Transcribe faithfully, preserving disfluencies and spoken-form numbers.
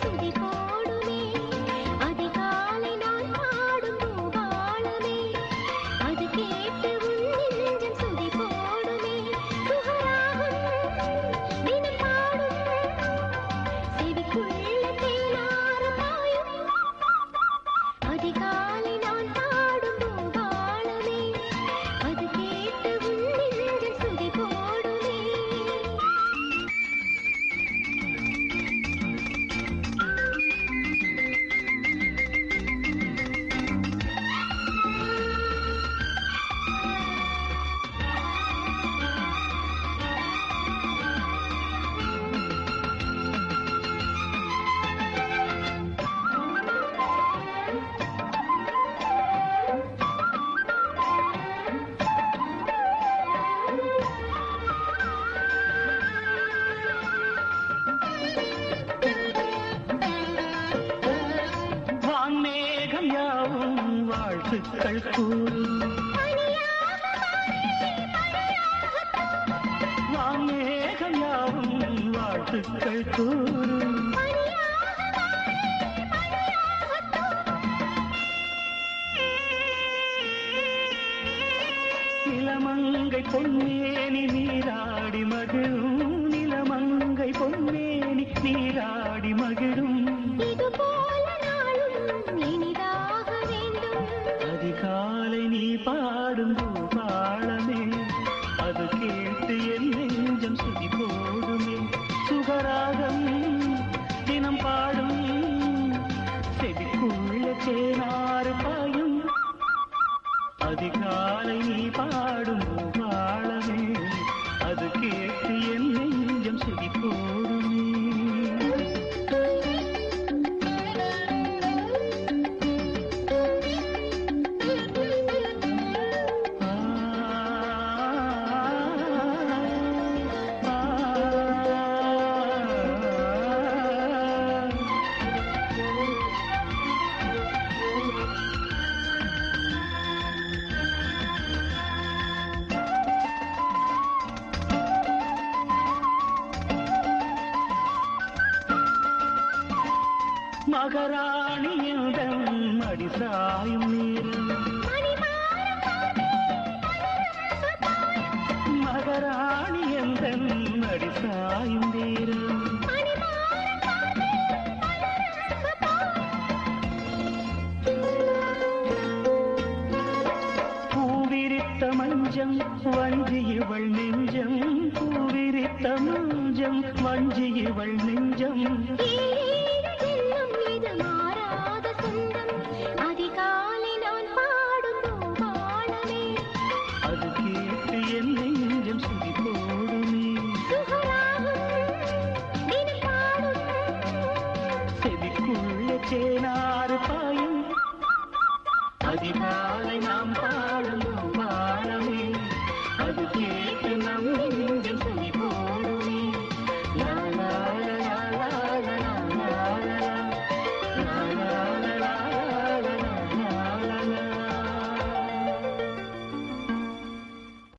சுதி போடுமே அதிகாலை நான் பாடும் பூபாலமே அது கேட்டு உன் நெஞ்சம் சுதி போடுமே சுகராகம் தினம் பாடும் செவிக்குள்ள தேனாறு பாயும் அதிகாலை நான் பாடும் பூபாலமே அது கேட்டு உன் நெஞ்சம் சுதி போடுமே வான்மேகம் யாவும் வாழ்த்துக்கள் கூறும் வான்மேகம் யாவும் வாழ்த்துக்கள் கூறும் நிலமங்கை பொன்னேனி நீராடி மகிழும் நிலமங்கை பொன்னேனி நீராடி மகிழும் இது போல நாளும் இனிதாக வேண்டும் அதிகாலை நீ பாடும் பூபாலமே அது கேட்டு என் நெஞ்சம் சுதி போடுமே சுகராகம் தினம் பாடும் செவிக்குள்ள தேனாறு பாயும் அதிகாலை நீ பாடும் பூபாலமே அது கேட்டு என் நெஞ்சம் சுதி போடுமே மகராணியிடம் அடிசாயும் நீரம் மகராணியந்தன் அடிசாயும் நீரம் பூவிரித்த மஞ்சம் வஞ்சி இவள் நெஞ்சம் பூவிரித்த மஞ்சம் வஞ்சி இவள் நெஞ்சம் இது மாறாத சொந்தம் அதிகாலை நான் பாடும் பூபாலமே அது கேட்டு என் நெஞ்சம் சுதி போடுமே சுகராகம் தினம் பாடும் செவிக்குள்ள தேனாறு பாயும் அதிகாலை நாம் பாடும்